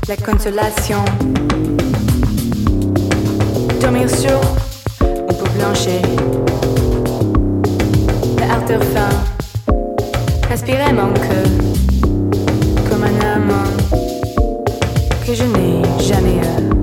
la consolation. Dormir sur une peau blanchie, le artère fin, respirer mon cœur comme un amant que je n'ai jamais eu.